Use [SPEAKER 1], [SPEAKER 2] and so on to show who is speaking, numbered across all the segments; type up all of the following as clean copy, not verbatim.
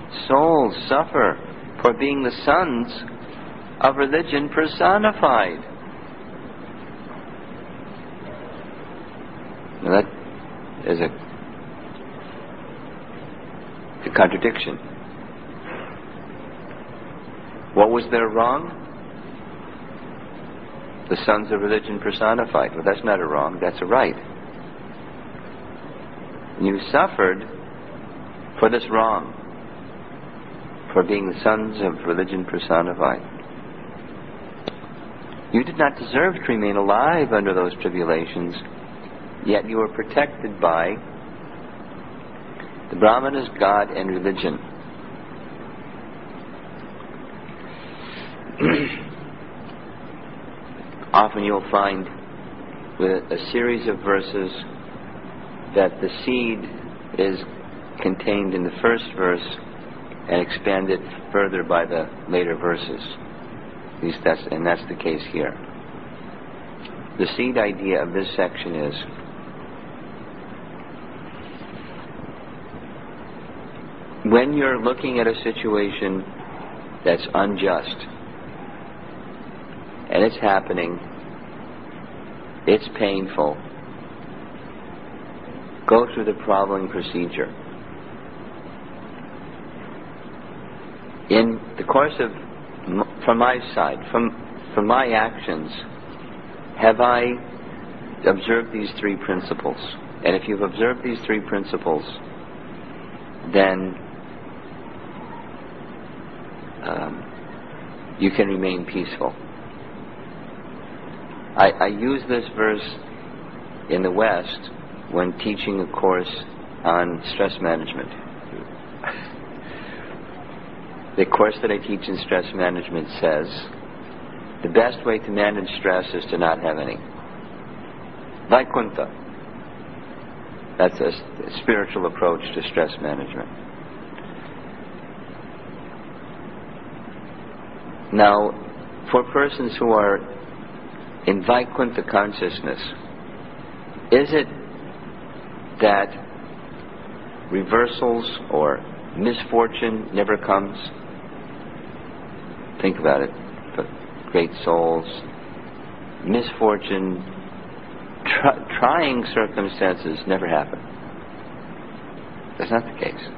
[SPEAKER 1] souls suffer for being the sons of religion personified. Now that is a contradiction. What was their wrong? The sons of religion personified. Well, that's not a wrong, that's a right. You suffered for this wrong, for being the sons of religion personified. You did not deserve to remain alive under those tribulations, yet you were protected by the Brahmanas, God, and religion. Often you'll find with a series of verses that the seed is contained in the first verse and expanded further by the later verses. At least that's the case here. The seed idea of this section is when you're looking at a situation that's unjust and it's happening, it's painful, go through the following procedure. In the course of, from my side, from my actions, have I observed these three principles? And if you've observed these three principles, then you can remain peaceful. I use this verse in the West when teaching a course on stress management. The course that I teach in stress management says the best way to manage stress is to not have any. Vaikuntha. That's a spiritual approach to stress management. Now, for persons who are in Vaikuntha consciousness, is it that reversals or misfortune never comes? Think about it. For great souls, misfortune, trying circumstances never happen. That's not the case.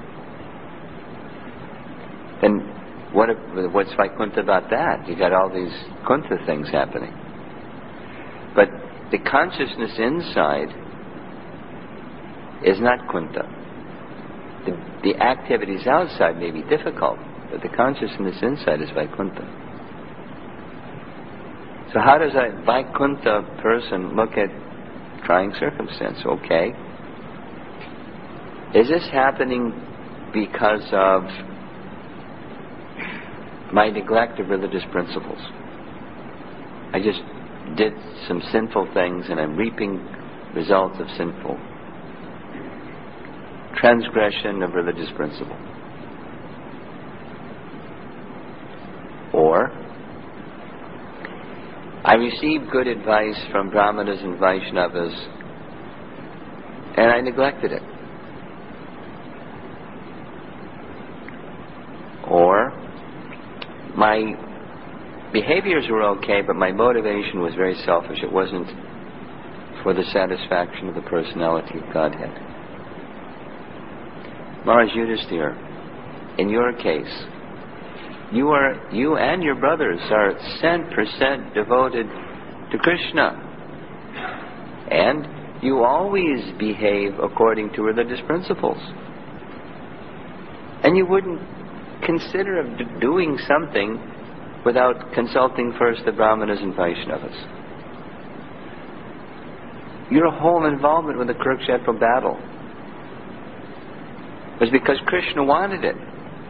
[SPEAKER 1] Then what's Vaikuntha about that? You got all these Kuntha things happening. But the consciousness inside is not Kuntha. The activities outside may be difficult, but the consciousness inside is Vaikuntha. So how does a Vaikuntha person look at trying circumstance? Okay. Is this happening because of my neglect of religious principles? I just did some sinful things and I'm reaping results of sinful transgression of religious principle. Or I received good advice from Brahmanas and Vaishnavas and I neglected it. Or my behaviors were okay, but my motivation was very selfish. It wasn't for the satisfaction of the personality of Godhead. Maharaj Yudhisthira, in your case, you and your brothers are 100% devoted to Krishna. And you always behave according to religious principles. And you wouldn't consider of doing something without consulting first the Brahmanas and Vaishnavas. Your whole involvement with the Kurukshetra battle was because Krishna wanted it.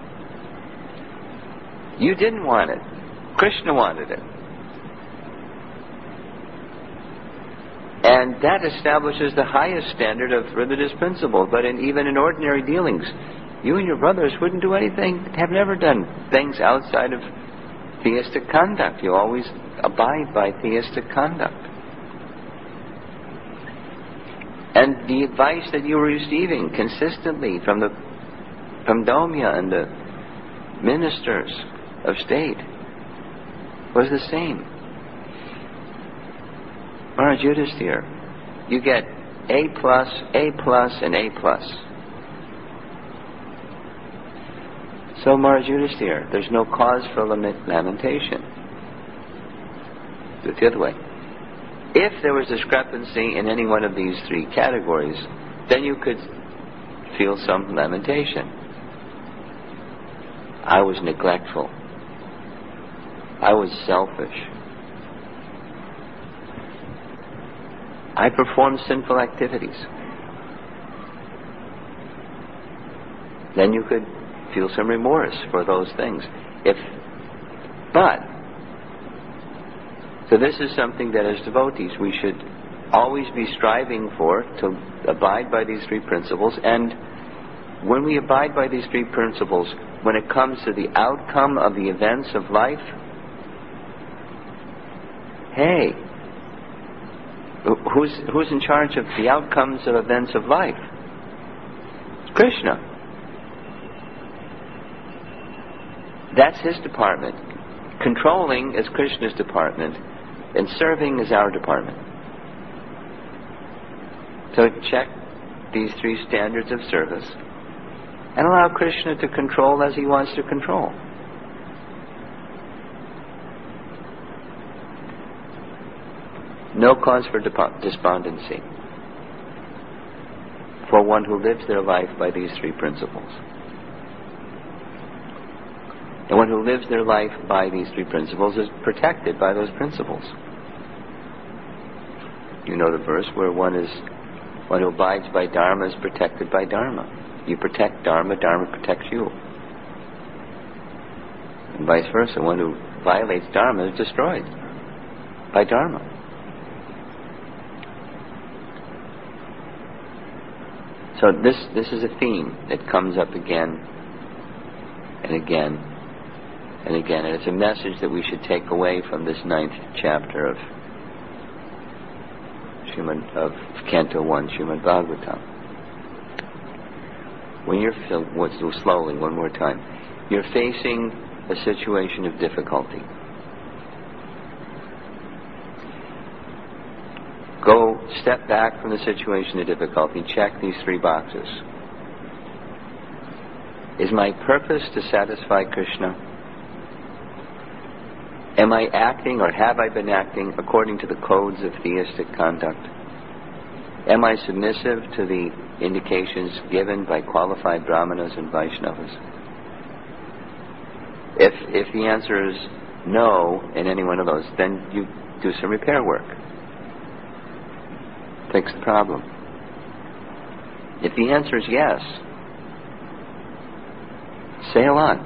[SPEAKER 1] You didn't want it. Krishna wanted it. And that establishes the highest standard of religious principle. But even in ordinary dealings, you and your brothers wouldn't do anything, have never done things outside of theistic conduct. You always abide by theistic conduct. And the advice that you were receiving consistently from Domya and the ministers of state was the same. Maharaj Yudhisthira, you get A+, and A+. So Maharaj Yudhisthira, there's no cause for lamentation. Do it the other way. If there was discrepancy in any one of these three categories, then you could feel some lamentation. I was neglectful. I was selfish. I performed sinful activities. Then you could feel some remorse for those things. So this is something that as devotees we should always be striving for, to abide by these three principles. And when we abide by these three principles, when it comes to the outcome of the events of life, hey, who's in charge of the outcomes of events of life? It's Krishna. That's his department. Controlling is Krishna's department, and serving is our department. So check these three standards of service and allow Krishna to control as he wants to control. No cause for despondency for one who lives their life by these three principles. And one who lives their life by these three principles is protected by those principles. You know the verse where one who abides by Dharma is protected by Dharma. You protect Dharma, Dharma protects you. And vice versa, one who violates Dharma is destroyed by Dharma. So this is a theme that comes up again and again and again, and it's a message that we should take away from this 9th chapter of Canto 1, Srimad Bhagavatam. When you're slowly, one more time, you're facing a situation of difficulty. Go step back from the situation of difficulty. Check these three boxes. Is my purpose to satisfy Krishna? Am I acting, or have I been acting, according to the codes of theistic conduct? Am I submissive to the indications given by qualified Brahmanas and Vaishnavas? If the answer is no in any one of those, then you do some repair work. Fix the problem. If the answer is yes, sail on.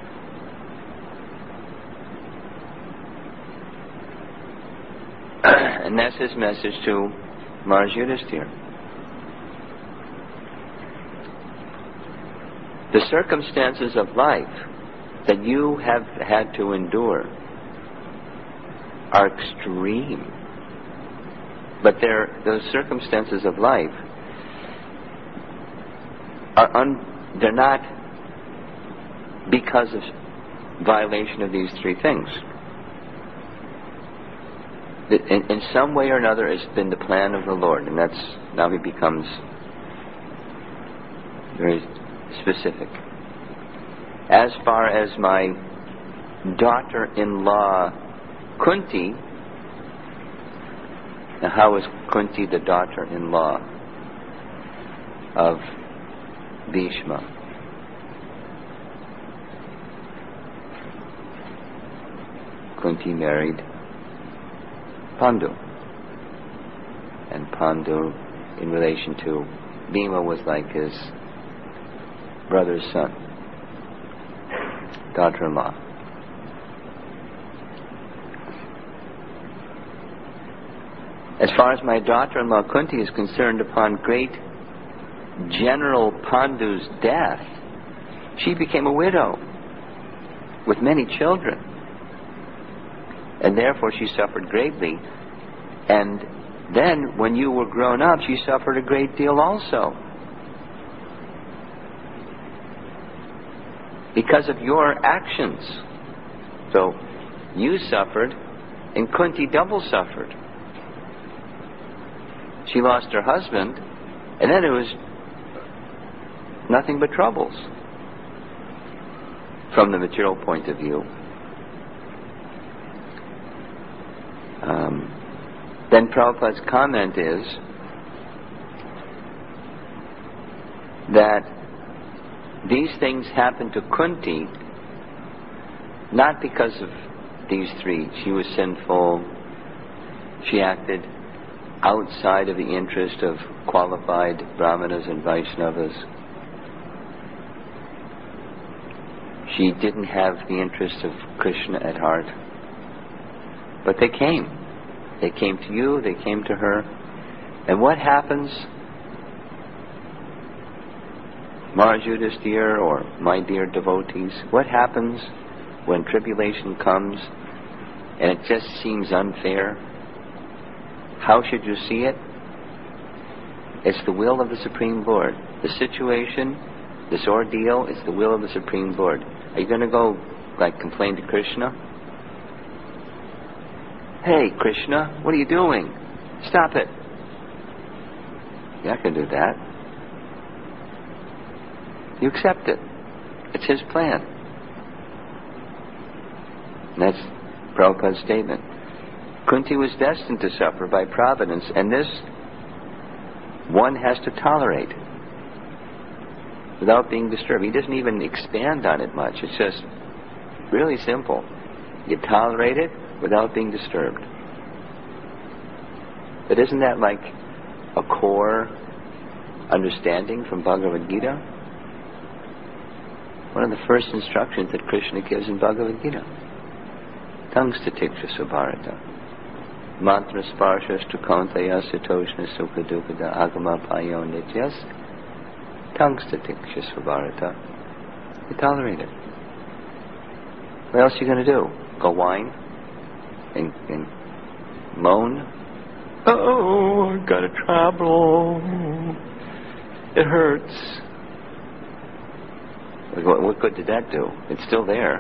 [SPEAKER 1] And that's his message to Maharaj Yudhisthira. The circumstances of life that you have had to endure are extreme. But those circumstances of life they're not because of violation of these three things. In some way or another, it's been the plan of the Lord, and now he becomes very specific. As far as my daughter-in-law Kunti, now how is Kunti the daughter-in-law of Bhishma? Kunti married Pandu. And Pandu, in relation to Bhima, was like his brother's son, daughter-in-law. As far as my daughter-in-law Kunti is concerned, upon great General Pandu's death, she became a widow with many children. And therefore she suffered greatly. And then, when you were grown up, she suffered a great deal also. because of your actions. So you suffered, and Kunti double suffered. She lost her husband, and then it was nothing but troubles from the material point of view. Then Prabhupada's comment is that these things happened to Kunti not because of these three. She was sinful. She acted outside of the interest of qualified Brahmanas and Vaishnavas. She didn't have the interest of Krishna at heart. But they came. They came to you, they came to her. And what happens, Maharaj Yudhisthira, or my dear devotees, what happens when tribulation comes and it just seems unfair? How should you see it? It's the will of the Supreme Lord. The situation, this ordeal, is the will of the Supreme Lord. Are you going to go, complain to Krishna? Hey, Krishna, what are you doing? Stop it. You're not going to do that. You accept it. It's his plan. And that's Prabhupada's statement. Kunti was destined to suffer by providence, and this one has to tolerate without being disturbed. He doesn't even expand on it much. It's just really simple. You tolerate it without being disturbed. But isn't that like a core understanding from Bhagavad Gita? One of the first instructions that Krishna gives in Bhagavad Gita. Tangstatiksha subharata. Mantra sparshas tu kauntaya sitoshna sukha dukkada agama payo nityas. Tangstatiksha subharata. You tolerate it. What else are you going to do? Go whine? And moan? Oh, I got a trouble. It hurts. What good did that do? It's still there.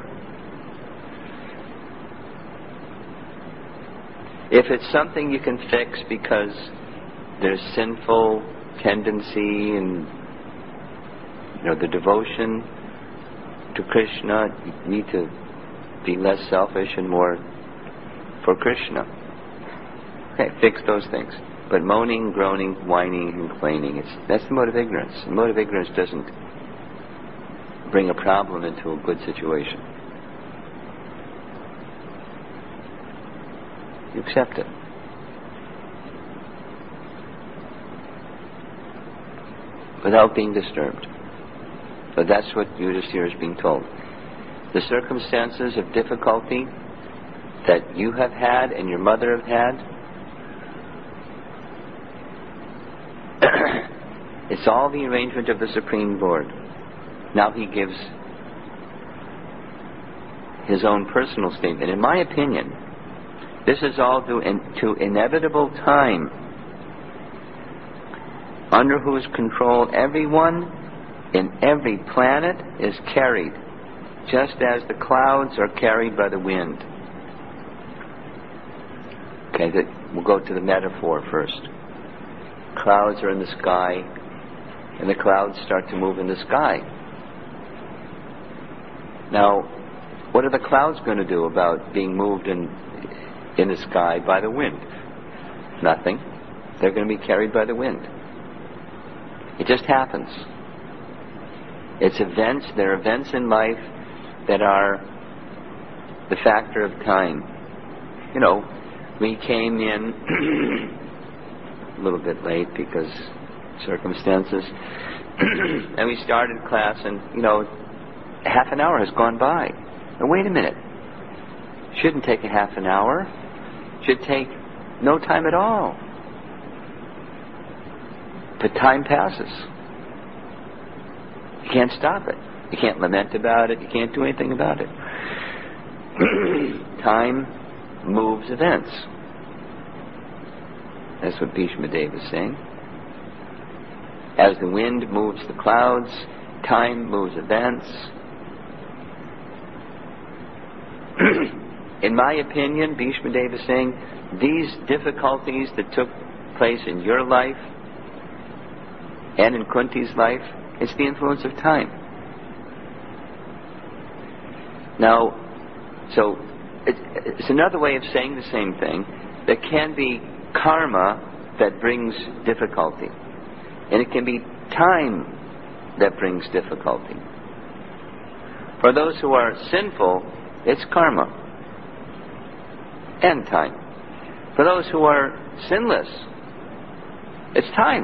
[SPEAKER 1] If it's something you can fix because there's sinful tendency and the devotion to Krishna, you need to be less selfish and more for Krishna. Okay, fix those things. But moaning, groaning, whining, and complaining, that's the mode of ignorance. The mode of ignorance doesn't bring a problem into a good situation. You accept it. Without being disturbed. So that's what Yudhisthira is being told. The circumstances of difficulty that you have had and your mother have had, it's all the arrangement of the Supreme Lord. Now he gives his own personal statement. In my opinion, this is all due to inevitable time, under whose control everyone in every planet is carried, just as the clouds are carried by the wind. Okay, we'll go to the metaphor first. Clouds are in the sky, and the clouds start to move in the sky. Now, what are the clouds going to do about being moved in the sky by the wind? Nothing. They're going to be carried by the wind. It just happens. It's events. There are events in life that are the factor of time. We came in a little bit late because circumstances, and we started class, and half an hour has gone by. Now wait a minute. Shouldn't take a half an hour. Should take no time at all. But time passes. You can't stop it. You can't lament about it. You can't do anything about it. Time moves events. That's what Bhishma Deva is saying. As the wind moves the clouds, time moves events. in my opinion, Bhishma Dev is saying, these difficulties that took place in your life and in Kunti's life, it's the influence of time. Now, so it's another way of saying the same thing. There can be karma that brings difficulty, and it can be time that brings difficulty. For those who are sinful, it's karma and time. For those who are sinless, it's time.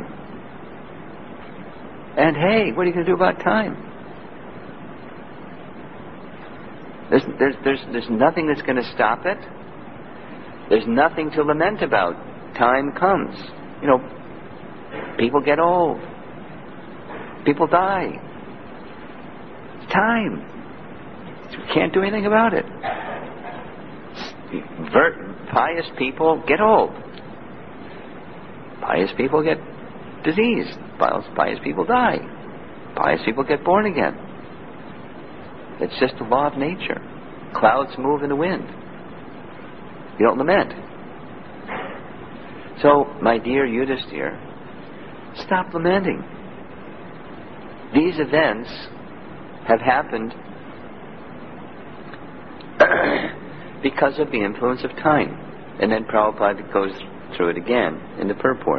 [SPEAKER 1] And hey, what are you going to do about time? There's nothing that's going to stop it. There's nothing to lament about. Time comes. You know, people get old. People die. It's time. You can't do anything about it. Pious people get old. Pious people get diseased. Pious people die. Pious people get born again. It's just a law of nature. Clouds move in the wind. You don't lament. So, my dear Yudhisthira, stop lamenting. These events have happened because of the influence of time. And then Prabhupada goes through it again in the purport.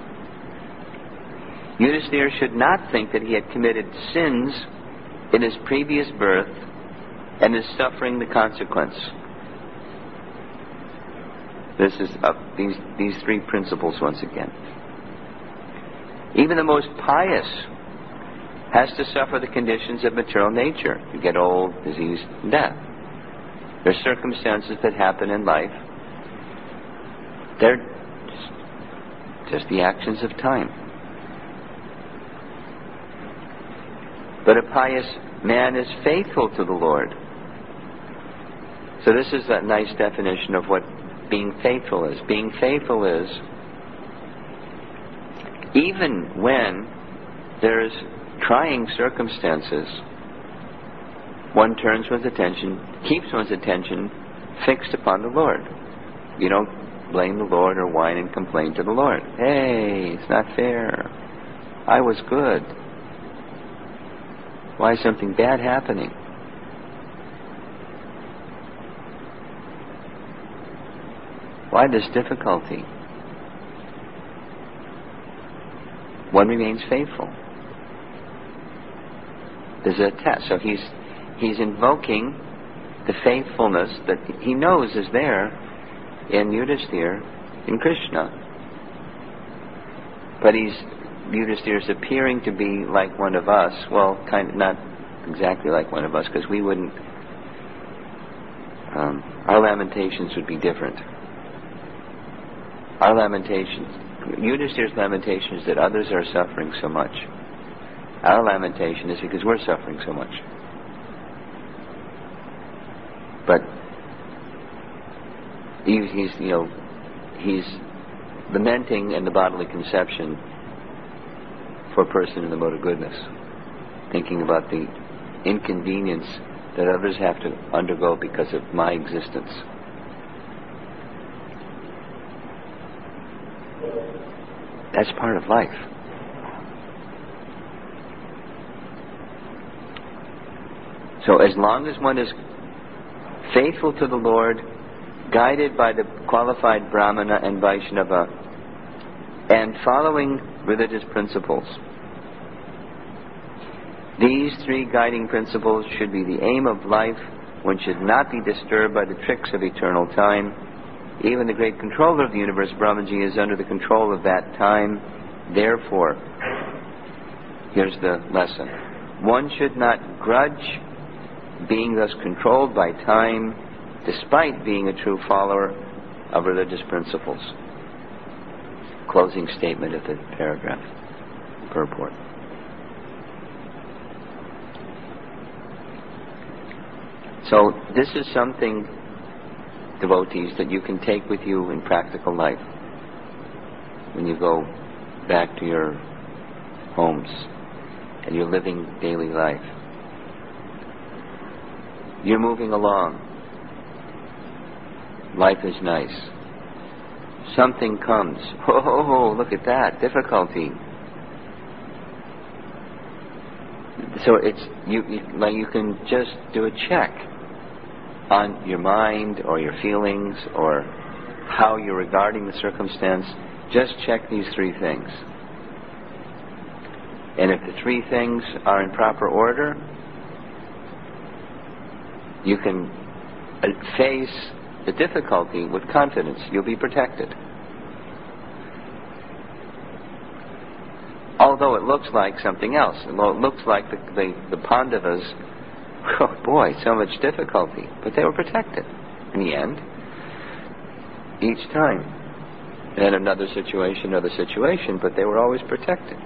[SPEAKER 1] Yudhisthira should not think that he had committed sins in his previous birth and is suffering the consequence. This is these three principles once again. Even the most pious has to suffer the conditions of material nature. You get old, disease, and death. There are circumstances that happen in life. They're just the actions of time. But a pious man is faithful to the Lord. So this is a nice definition of what being faithful is. Being faithful is even when there's trying circumstances, one turns one's attention, keeps one's attention fixed upon the Lord. You don't blame the Lord or whine and complain to the Lord. Hey, it's not fair. I was good. Why is something bad happening? Why this difficulty? One remains faithful. There's a test. So he's invoking the faithfulness that he knows is there in Yudhisthira, in Krishna. But Yudhisthira's appearing to be like one of us. Well, kind of not exactly like one of us, because we wouldn't. Our lamentations would be different. Our lamentations, Yudhisthira's lamentation is that others are suffering so much. Our lamentation is because we're suffering so much. But he's lamenting in the bodily conception for a person in the mode of goodness, thinking about the inconvenience that others have to undergo because of my existence. That's part of life. So as long as one is faithful to the Lord, guided by the qualified Brahmana and Vaishnava, and following religious principles, these three guiding principles should be the aim of life. One should not be disturbed by the tricks of eternal time. Even the great controller of the universe, Brahmaji, is under the control of that time. Therefore, here's the lesson. One should not grudge being thus controlled by time, despite being a true follower of religious principles. Closing statement of the paragraph, purport. So this is something, devotees, that you can take with you in practical life when you go back to your homes and you're living daily life. You're moving along. life is nice. Something comes. Oh, look at that, difficulty. So it's you can just do a check on your mind or your feelings or how you're regarding the circumstance. Just check these three things. And if the three things are in proper order, you can face the difficulty with confidence. You'll be protected. Although it looks like something else. Although it looks like the Pandavas, oh boy, so much difficulty. But they were protected in the end. Each time. And another situation, but they were always protected.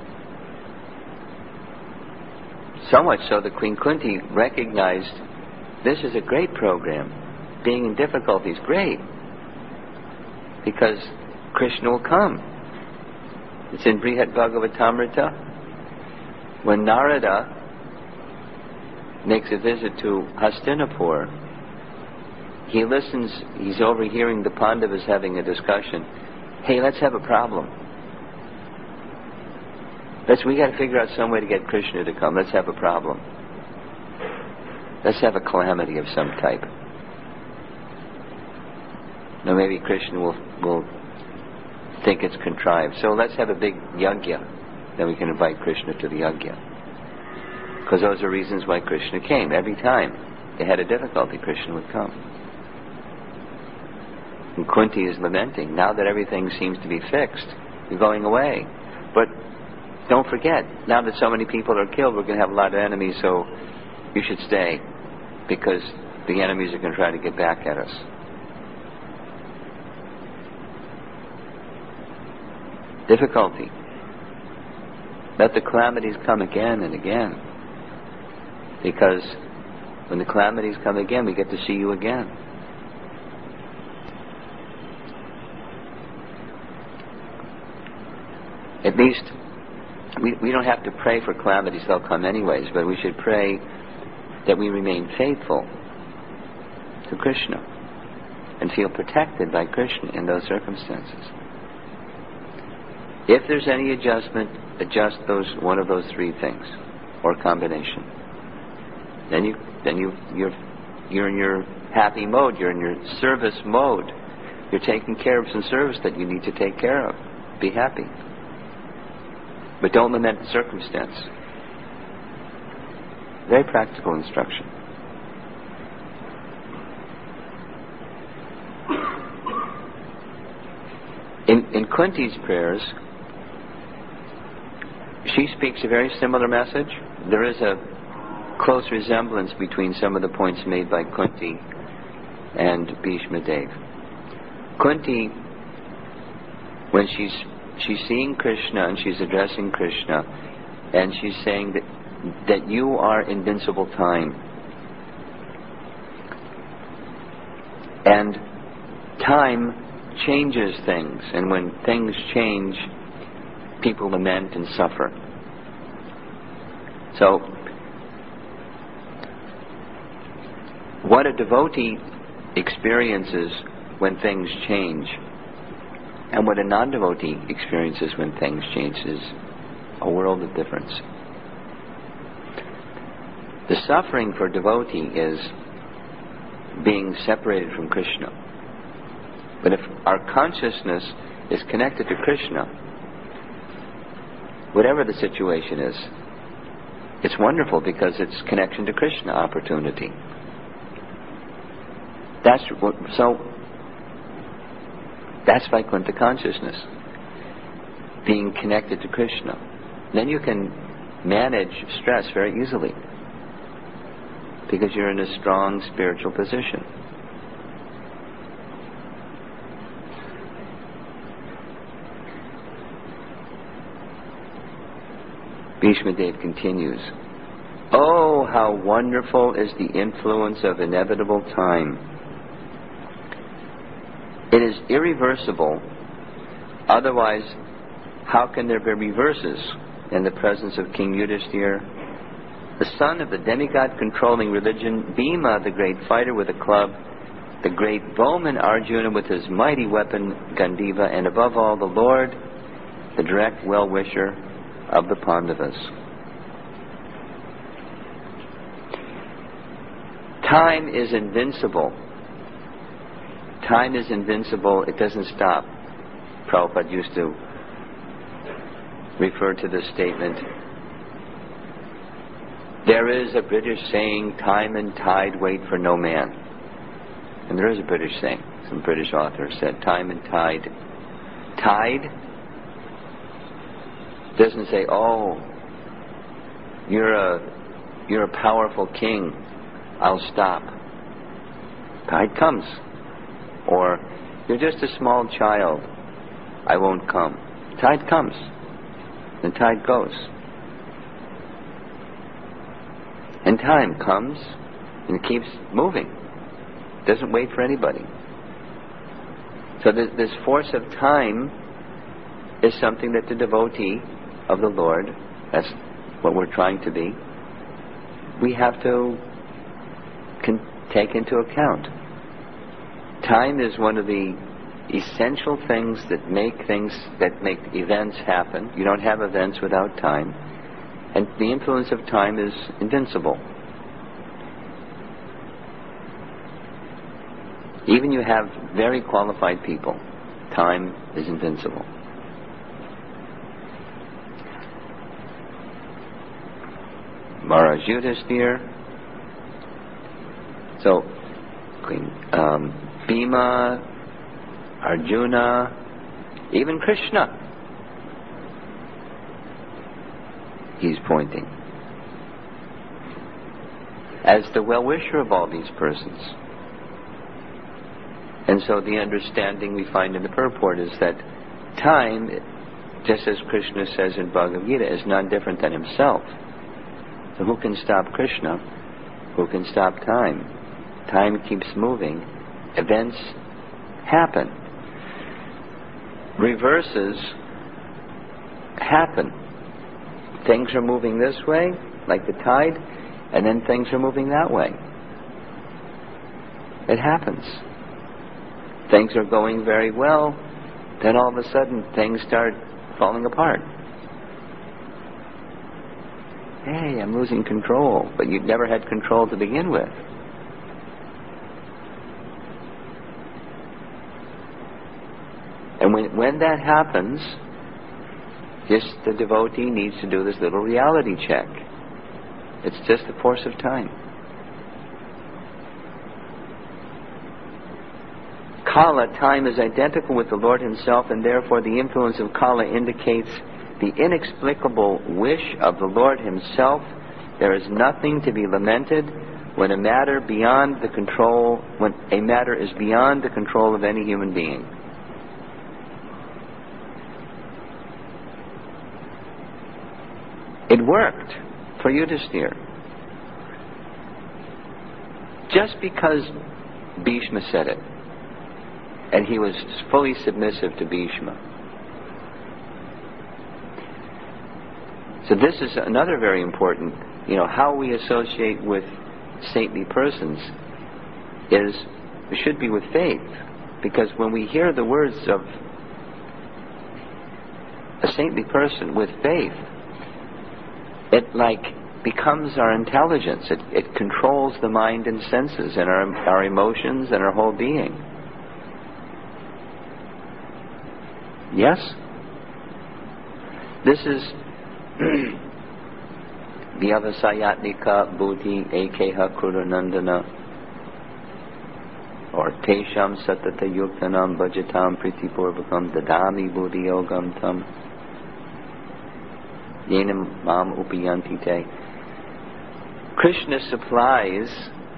[SPEAKER 1] So much so that Queen Kunti recognized this is a great program. Being in difficulty is great. Because Krishna will come. It's in Brihad Bhagavatamrita. When Narada makes a visit to Hastinapur, he listens, he's overhearing the Pandavas having a discussion. Hey, let's have a problem. We got to figure out some way to get Krishna to come. Let's have a problem. Let's have a calamity of some type. Now maybe Krishna will think it's contrived. So let's have a big yajna. Then we can invite Krishna to the yajna. Because those are reasons why Krishna came. Every time they had a difficulty, Krishna would come. And Kunti is lamenting, now that everything seems to be fixed, you're going away. But don't forget, now that so many people are killed, we're going to have a lot of enemies, so you should stay, because the enemies are going to try to get back at us. Difficulty. Let the calamities come again and again. Because when the calamities come again, we get to see you again. At least, we don't have to pray for calamities, they'll come anyways, but we should pray that we remain faithful to Krishna and feel protected by Krishna in those circumstances. If there's any adjustment, adjust one of those three things, or combination. Then you're in your happy mode. You're in your service mode. You're taking care of some service that you need to take care of. Be happy, but don't lament the circumstance. Very practical instruction. In Kunti's prayers, she speaks a very similar message. There is a close resemblance between some of the points made by Kunti and Bhishma Dev. Kunti, when she's seeing Krishna and she's addressing Krishna, and she's saying that you are invincible time, and time changes things, and when things change, people lament and suffer. So, what a devotee experiences when things change, and what a non-devotee experiences when things change, is a world of difference. The suffering for a devotee is being separated from Krishna. But if our consciousness is connected to Krishna, whatever the situation is, it's wonderful because it's connection to Krishna opportunity. That's Vaikuntha consciousness, being connected to Krishna. Then you can manage stress very easily because you're in a strong spiritual position. Bhishma Dev continues, "Oh, how wonderful is the influence of inevitable time. It is irreversible, otherwise how can there be reverses in the presence of King Yudhishthira? The son of the demigod controlling religion, Bhima, the great fighter with a club, the great bowman Arjuna with his mighty weapon Gandiva, and above all the Lord, the direct well-wisher of the Pandavas. Time is invincible. Time is invincible. It doesn't stop. Prabhupada used to refer to this statement. There is a British saying, time and tide wait for no man. And there is a British saying. Some British author said, time and tide. Tide doesn't say, oh, you're a powerful king, I'll stop. Tide comes. Or, you're just a small child, I won't come. Tide comes. And tide goes. And time comes and it keeps moving. It doesn't wait for anybody. So this force of time is something that the devotee of the Lord, that's what we're trying to be, we have to take into account. Time is one of the essential things that make events happen. You don't have events without time. And the influence of time is invincible. Even you have very qualified people, time is invincible. Maharaj Yudhisthira. So, Bhima, Arjuna, even Krishna. He's pointing as the well-wisher of all these persons. And so the understanding we find in the purport is that time, just as Krishna says in Bhagavad Gita, is none different than himself. So who can stop Krishna? Who can stop time? Time keeps moving. Events happen. Reverses happen. Things are moving this way, like the tide, and then things are moving that way. It happens. Things are going very well, then all of a sudden things start falling apart. Hey, I'm losing control, but you'd never had control to begin with. And when that happens, just the devotee needs to do this little reality check. It's just the force of time. Kala, time, is identical with the Lord himself, and therefore the influence of Kala indicates the inexplicable wish of the Lord himself. There is nothing to be lamented when a matter is beyond the control of any human being. It worked for Yudhisthira. Just because Bhishma said it, and he was fully submissive to Bhishma. So this is another very important, how we associate with saintly persons should be with faith. Because when we hear the words of a saintly person with faith, it becomes our intelligence. It controls the mind and senses and our emotions and our whole being. Yes? This is Vyavasayatnika Buddhi Ekeha Kurunandana, or Tesham Satata Yuktanam Bhajatam Pritipurvakam Dadami Buddhi Yogam Tam Yenam Mam Upiyanti Te. Krishna supplies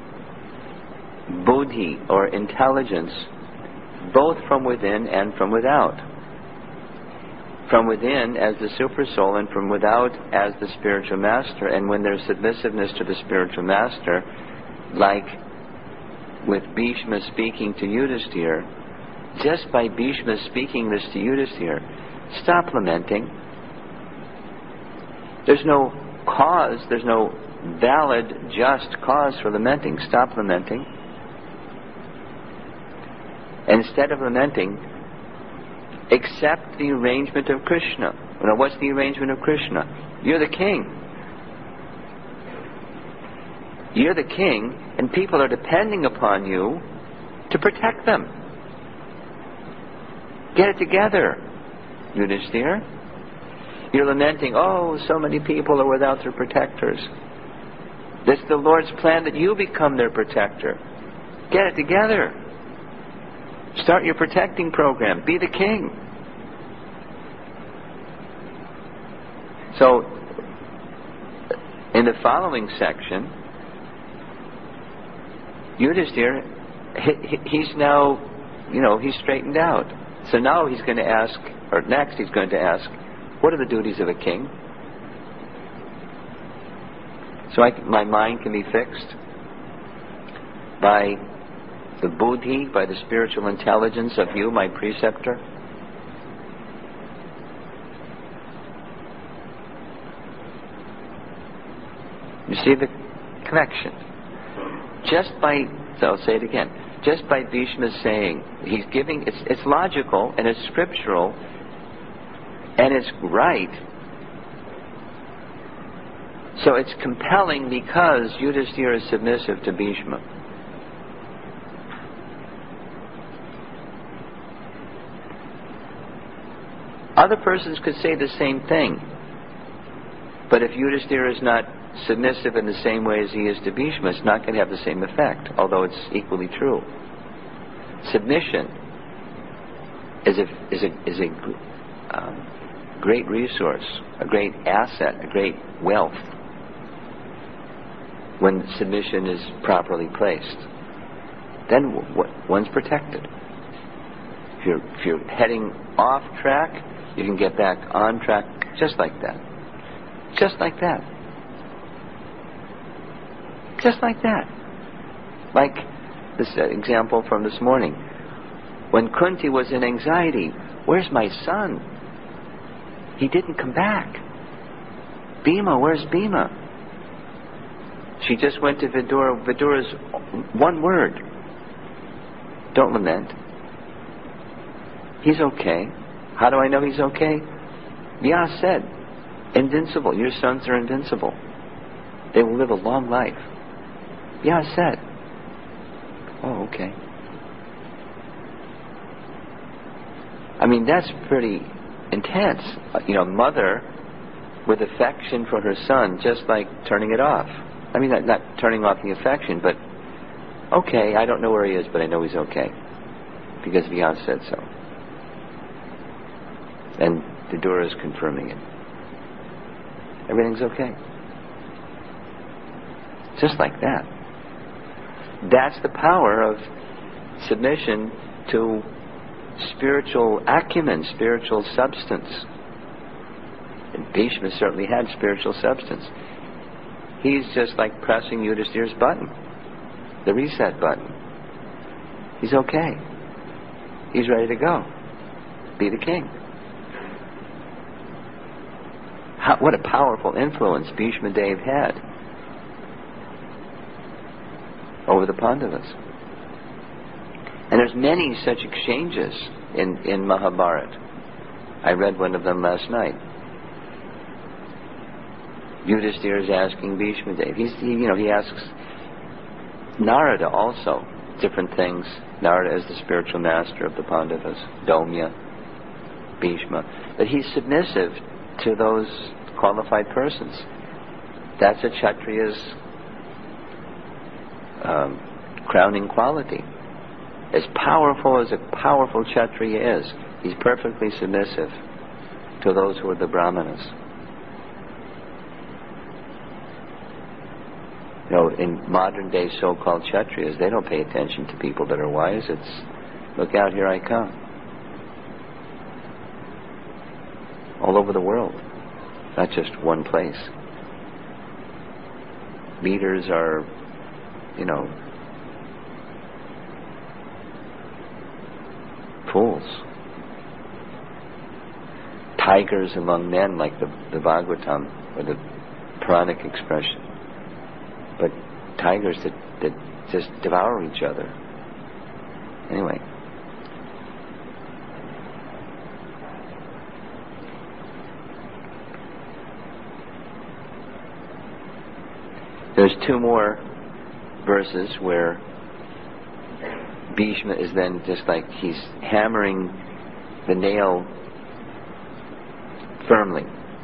[SPEAKER 1] buddhi, or intelligence, both from within and from without. From within as the super soul, and from without as the spiritual master. And when there's submissiveness to the spiritual master, like with Bhishma speaking to Yudhisthira, just by Bhishma speaking this to Yudhisthira, stop lamenting. There's no cause, there's no valid, just cause for lamenting. Stop lamenting. Instead of lamenting, accept the arrangement of Krishna. Now, what's the arrangement of Krishna? You're the king. You're the king, and people are depending upon you to protect them. Get it together, Yudhishthira. You're lamenting, oh, so many people are without their protectors. This is the Lord's plan that you become their protector. Get it together. Start your protecting program. Be the king. So, in the following section, Yudhishthira, he's now, he's straightened out. So now he's going to ask, or next he's going to ask, what are the duties of a king? So my mind can be fixed by the buddhi, by the spiritual intelligence of you, my preceptor. You see the connection? So I'll say it again. Just by Bhishma saying, he's giving, it's logical and it's scriptural and it's right. So it's compelling because Yudhishthira is submissive to Bhishma. Other persons could say the same thing. But if Yudhishthira is not submissive in the same way as he is to Bhishma, it's not going to have the same effect, although it's equally true. Submission is a great resource, a great asset, a great wealth when submission is properly placed. Then one's protected. If you're heading off track, you can get back on track just like that. Just like that. Just like that. Like this example from this morning. When Kunti was in anxiety, where's my son? He didn't come back. Bhima, where's Bhima? She just went to Vidura. Vidura's one word. Don't lament. He's okay. How do I know he's okay? Vyas said, invincible. Your sons are invincible. They will live a long life. Vyas said. Oh, okay. I mean, that's pretty intense. Mother with affection for her son, just like turning it off. I mean, not turning off the affection, but okay, I don't know where he is, but I know he's okay. Because Vyas said so. And Vidura is confirming it. Everything's okay. Just like that. That's the power of submission to spiritual acumen, spiritual substance. And Bhishma certainly had spiritual substance. He's just like pressing Yudhishthira's button, the reset button. He's okay. He's ready to go. Be the king. What a powerful influence Bhishma Dev had over the Pandavas. And there's many such exchanges in Mahabharata. I read one of them last night. Yudhishthira is asking Bhishma Dev. He asks Narada also different things. Narada is the spiritual master of the Pandavas. Domya, Bhishma. But he's submissive to those qualified persons. That's a Kshatriya's crowning quality. As powerful as a powerful Kshatriya is, he's perfectly submissive to those who are the Brahmanas. In modern day so-called Kshatriyas, they don't pay attention to people that are wise. It's, look out, here I come. All over the world, not just one place. Leaders are, fools. Tigers among men, like the Bhagavatam, or the Puranic expression. But tigers that just devour each other. Anyway, There's two more verses where Bhishma is then just like he's hammering the nail firmly.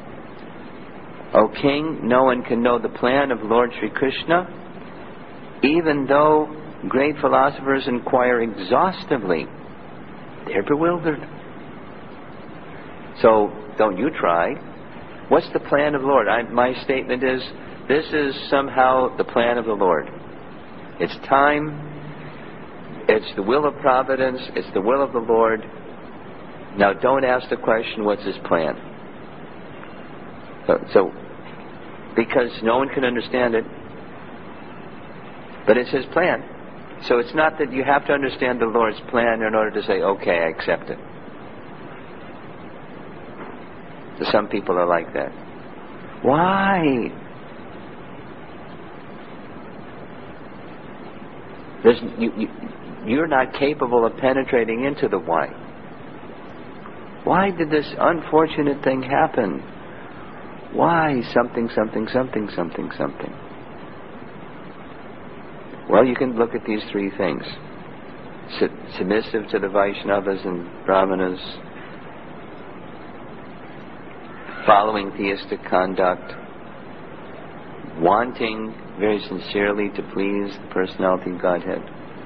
[SPEAKER 1] O king, no one can know the plan of Lord Sri Krishna, even though great philosophers inquire exhaustively. They're bewildered. So don't you try. What's the plan of the Lord? My statement is, this is somehow the plan of the Lord. It's time. It's the will of providence. It's the will of the Lord. Now don't ask the question, what's His plan? So because no one can understand it, but it's His plan. So it's not that you have to understand the Lord's plan in order to say, okay, I accept it. So some people are like that. Why? You're not capable of penetrating into the why. Why did this unfortunate thing happen? Why something, something, something, something, something? Well, you can look at these three things. Submissive to the Vaishnavas and Brahmanas, following theistic conduct, wanting very sincerely to please the personality of Godhead.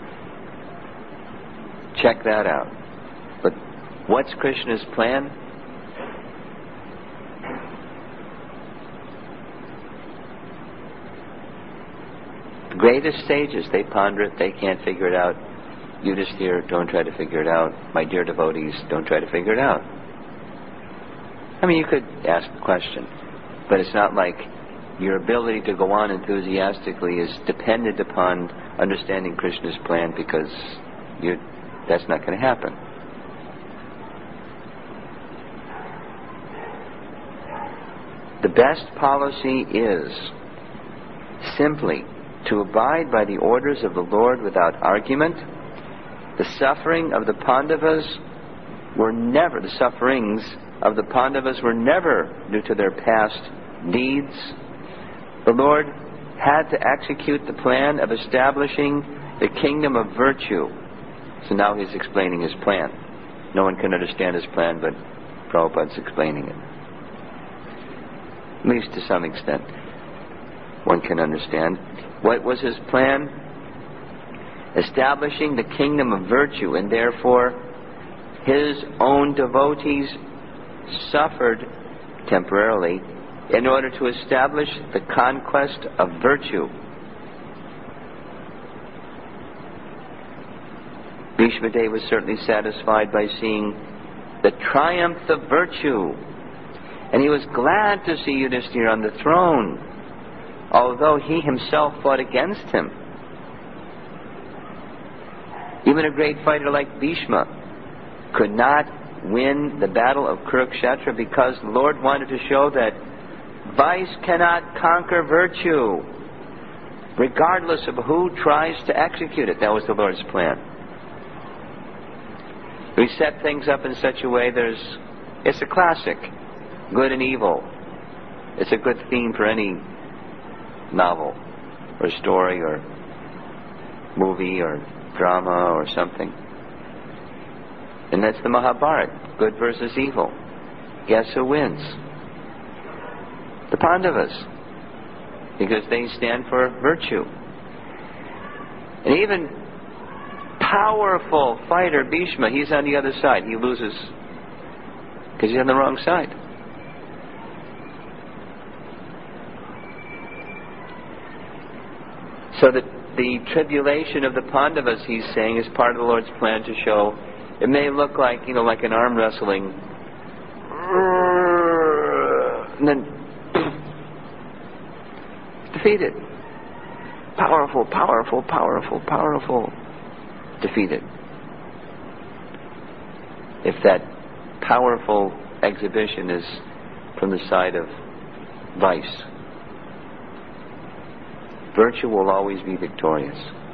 [SPEAKER 1] Check that out. But what's Krishna's plan? The greatest sages, they ponder it, they can't figure it out. Yudhisthira, don't try to figure it out. My dear devotees, don't try to figure it out. I mean, you could ask the question, but it's not like your ability to go on enthusiastically is dependent upon understanding Krishna's plan, because that's not going to happen. The best policy is simply to abide by the orders of the Lord without argument. The suffering of the Pandavas were never due to their past deeds. The Lord had to execute the plan of establishing the kingdom of virtue. So now He's explaining His plan. No one can understand His plan, but Prabhupada's explaining it. At least to some extent, one can understand. What was His plan? Establishing the kingdom of virtue, and therefore His own devotees suffered temporarily in order to establish the conquest of virtue. Bhishma Dev was certainly satisfied by seeing the triumph of virtue, and he was glad to see Yudhisthira on the throne, although he himself fought against him. Even a great fighter like Bhishma could not win the battle of Kurukshetra because the Lord wanted to show that vice cannot conquer virtue, regardless of who tries to execute it. That was the Lord's plan. We set things up in such a way, it's a classic, good and evil. It's a good theme for any novel or story or movie or drama or something. And that's the Mahabharata, good versus evil. Guess who wins? The Pandavas, because they stand for virtue. And even powerful fighter Bhishma, he's on the other side. He loses because he's on the wrong side. So that the tribulation of the Pandavas, he's saying, is part of the Lord's plan to show. It may look like, like an arm wrestling, and then defeated. Powerful, powerful, powerful, powerful. Defeated. If that powerful exhibition is from the side of vice, virtue will always be victorious.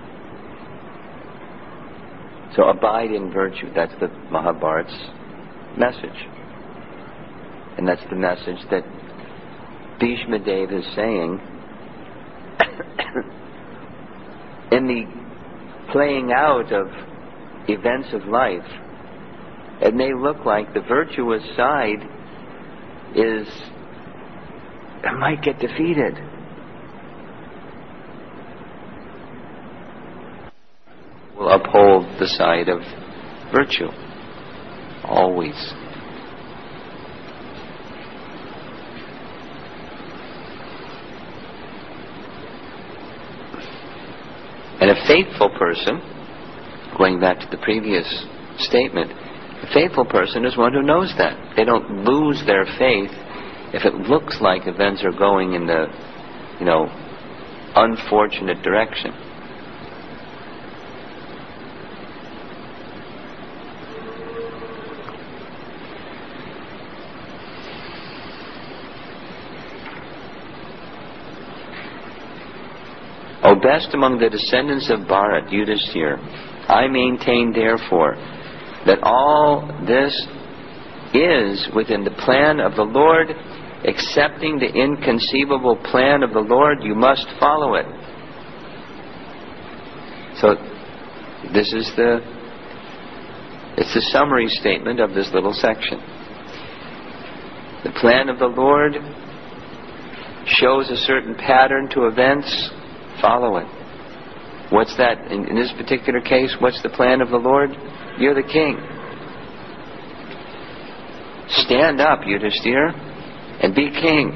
[SPEAKER 1] So abide in virtue. That's the Mahabharata's message. And that's the message that Bhishma Dev is saying in the playing out of events of life, it may look like the virtuous side might get defeated. Will uphold the side of virtue, always. And a faithful person, going back to the previous statement, a faithful person is one who knows that. They don't lose their faith if it looks like events are going in the, unfortunate direction. O best among the descendants of Bharat, Yudhishthira, I maintain therefore that all this is within the plan of the Lord. Accepting the inconceivable plan of the Lord, you must follow it. So this is the summary statement of this little section. The plan of the Lord shows a certain pattern to events. Follow it. What's that? In this particular case, what's the plan of the Lord? You're the king. Stand up, Yudhishthira, and be king.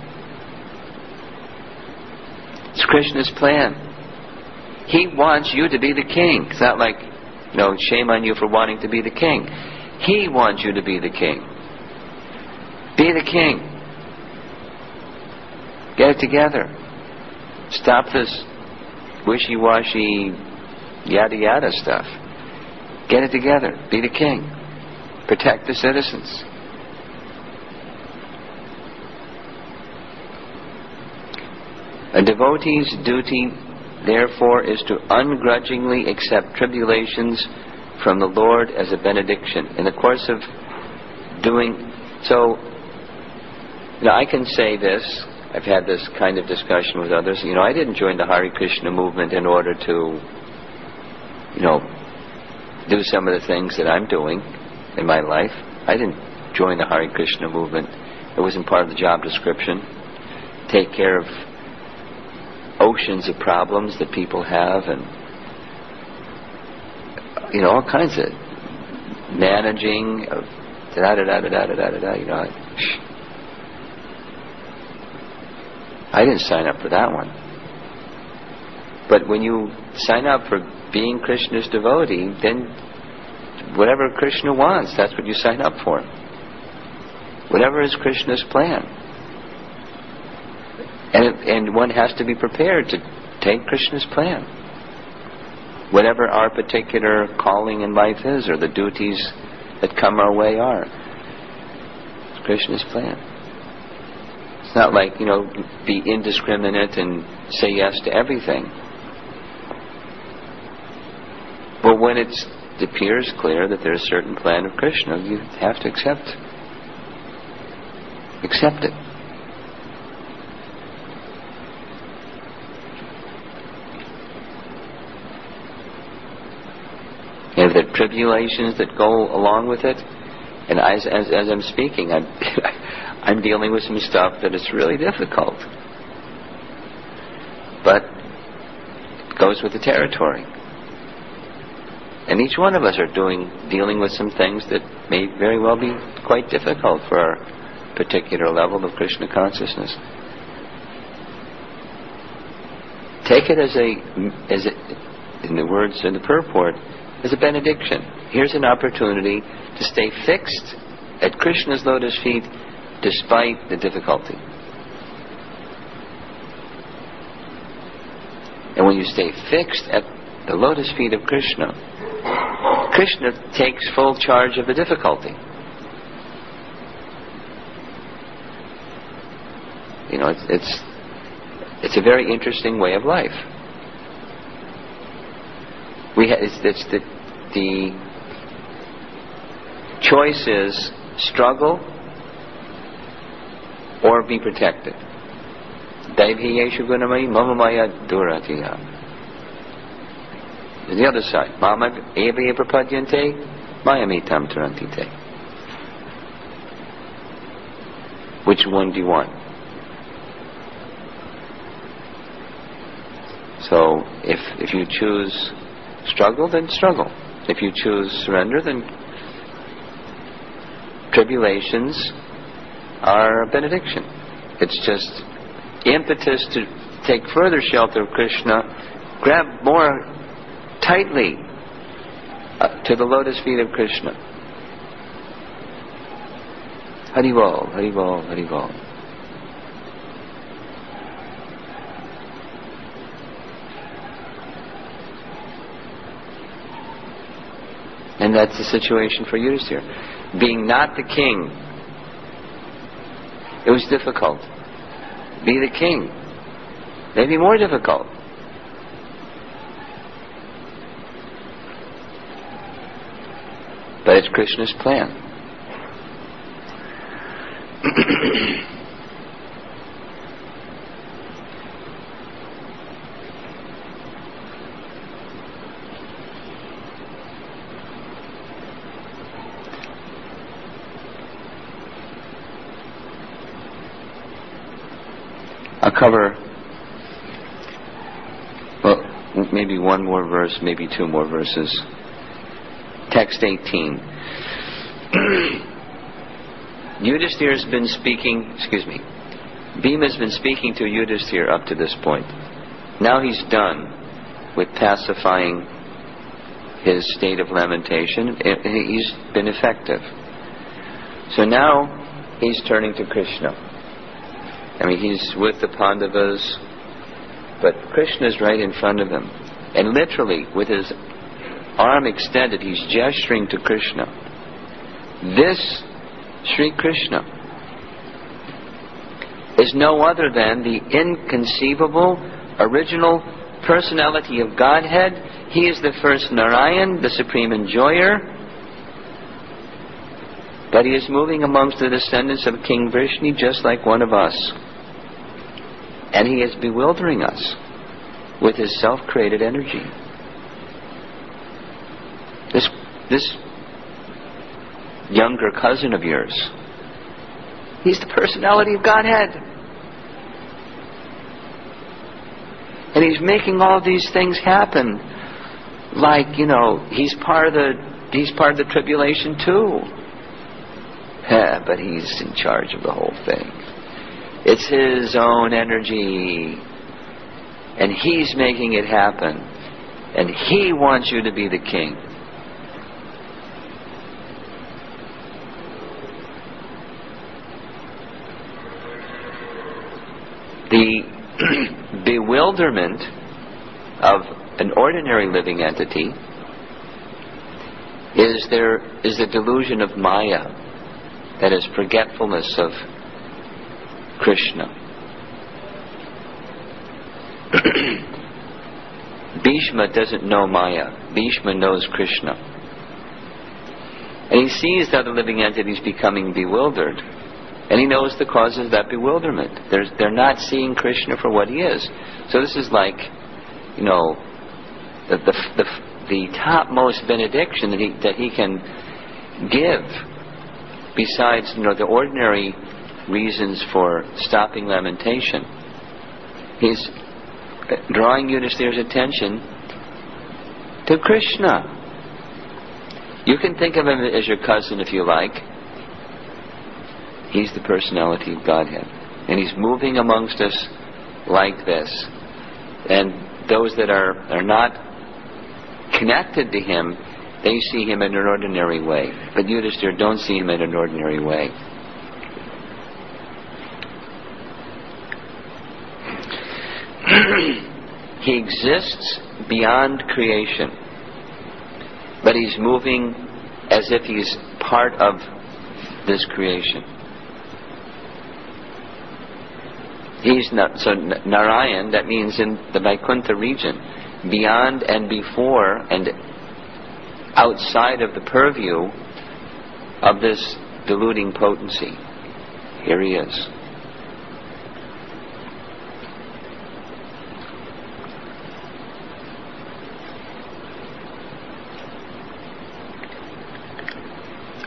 [SPEAKER 1] It's Krishna's plan. He wants you to be the king. It's not like, shame on you for wanting to be the king. He wants you to be the king. Be the king. Get it together. Stop this wishy-washy, yada-yada stuff. Get it together. Be the king. Protect the citizens. A devotee's duty, therefore, is to ungrudgingly accept tribulations from the Lord as a benediction. In the course of doing so, I can say this. I've had this kind of discussion with others. I didn't join the Hare Krishna movement in order to, do some of the things that I'm doing in my life. I didn't join the Hare Krishna movement. It wasn't part of the job description. Take care of oceans of problems that people have, and all kinds of managing of I didn't sign up for that one. But when you sign up for being Krishna's devotee, then whatever Krishna wants, that's what you sign up for. Whatever is Krishna's plan. And one has to be prepared to take Krishna's plan. Whatever our particular calling in life is, or the duties that come our way are. It's Krishna's plan. It's not like, be indiscriminate and say yes to everything. But when it appears clear that there's a certain plan of Krishna, you have to accept it. And the tribulations that go along with it, and as I'm speaking, I'm dealing with some stuff that is really difficult. But it goes with the territory. And each one of us are dealing with some things that may very well be quite difficult for our particular level of Krishna consciousness. Take it as in the words in the purport, as a benediction. Here's an opportunity to stay fixed at Krishna's lotus feet despite the difficulty. And when you stay fixed at the lotus feet of Krishna, Krishna takes full charge of the difficulty. It's a very interesting way of life. The choice is struggle or be protected. Daivhi yeshu gunamai mama maya duratiya. The other side. Mama eva eva prapadyante, mayamitam tarantite. Which one do you want? So, if you choose struggle, then struggle. If you choose surrender, then tribulations are a benediction. It's just impetus to take further shelter of Krishna, grab more tightly to the lotus feet of Krishna. Haribol, Haribol, Haribol. And that's the situation for Yudhisthira. Being not the king, it was difficult. Be the king, maybe more difficult. But it's Krishna's plan. I'll cover, well, maybe one more verse, maybe two more verses. Text 18. Yudhisthira's been speaking, Bhima's been speaking to Yudhisthira up to this point. Now he's done with pacifying his state of lamentation. He's been effective. So now he's turning to Krishna. I mean, he's with the Pandavas, but Krishna's right in front of him. And literally, with his arm extended, he's gesturing to Krishna. This Sri Krishna is no other than the inconceivable, original personality of Godhead. He is the first Narayan, the supreme enjoyer. But he is moving amongst the descendants of King Vrishni just like one of us. And he is bewildering us with his self-created energy. This younger cousin of yours, he's the personality of Godhead. And he's making all these things happen. Like, he's part of the tribulation too. But he's in charge of the whole thing. It's his own energy. And he's making it happen. And he wants you to be the king. The bewilderment of an ordinary living entity is the delusion of Maya, that is forgetfulness of Krishna. Bhishma doesn't know Maya. Bhishma knows Krishna. And he sees the other living entities becoming bewildered. And he knows the causes of that bewilderment. They're not seeing Krishna for what he is. So this is like, the topmost benediction that he can give, besides the ordinary reasons for stopping lamentation. He's drawing Yudhisthira's attention to Krishna. You can think of him as your cousin if you like. He's the personality of Godhead. And he's moving amongst us like this. And those that are not connected to him, they see him in an ordinary way. But Yudhisthira don't see him in an ordinary way. He exists beyond creation. But he's moving as if he's part of this creation. He's not, so Narayan, that means in the Vaikuntha region, beyond and before and outside of the purview of this deluding potency. Here he is.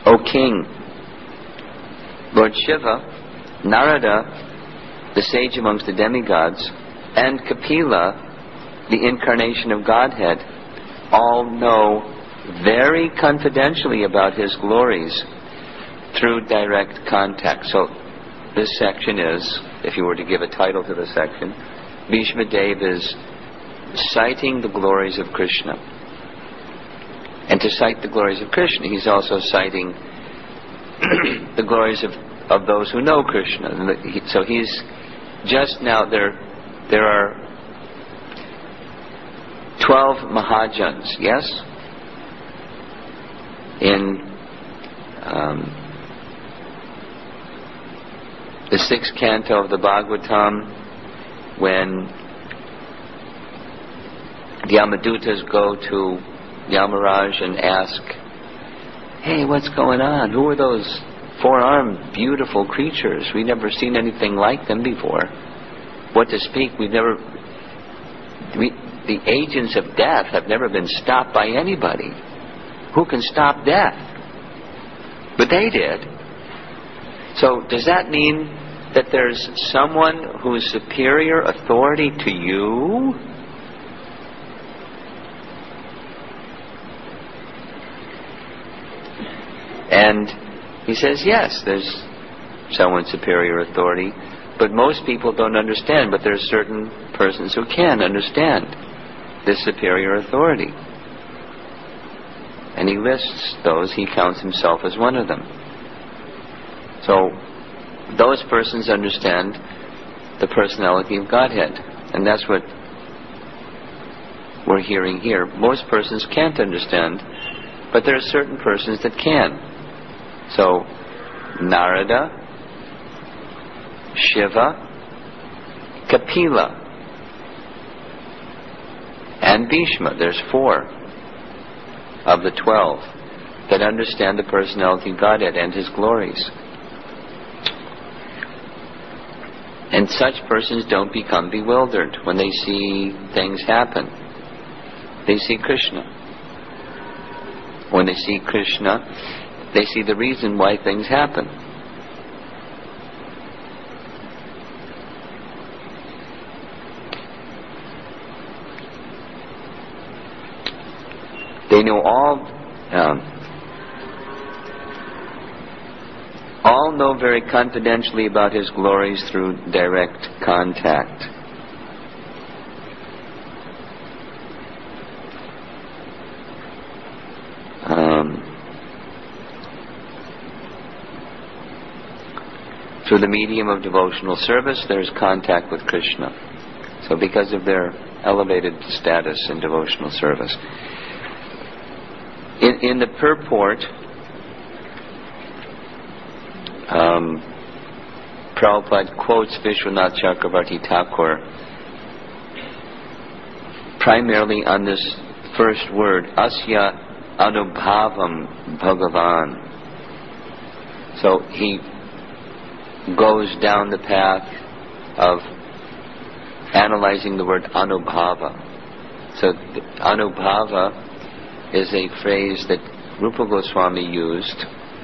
[SPEAKER 1] O king. Lord Shiva, Narada, the sage amongst the demigods, and Kapila, the incarnation of Godhead, all know very confidentially about his glories through direct contact. So this section is, if you were to give a title to the section, Bhishma Dev is citing the glories of Krishna. And to cite the glories of Krishna, he's also citing the glories of those who know Krishna. So he's just now, there are 12 Mahajans, yes? In the 6th canto of the Bhagavatam, when the Yamadutas go to Yamaraj and ask, hey, what's going on? Who are those 4-armed, beautiful creatures? We've never seen anything like them before. What to speak, the agents of death have never been stopped by anybody. Who can stop death? But they did. So does that mean that there's someone who is superior authority to you? And he says, yes, there's someone superior authority, but most people don't understand, but there's certain persons who can understand this superior authority. And he lists those, he counts himself as one of them. So those persons understand the personality of Godhead, and that's what we're hearing here. Most persons can't understand, but there are certain persons that can. So Narada, Shiva, Kapila, and Bhishma. There's 4 of the 12 that understand the personality of Godhead and His glories. And such persons don't become bewildered when they see things happen. They see Krishna. When they see Krishna, they see the reason why things happen. They know all know very confidentially about His glories through direct contact. Through the medium of devotional service, there's contact with Krishna. So because of their elevated status in devotional service. In the purport, Prabhupada quotes Vishwanath Chakravarti Thakur primarily on this first word, Asya Anubhavam Bhagavan. So he goes down the path of analyzing the word Anubhava. So Anubhava is a phrase that Rupa Goswami used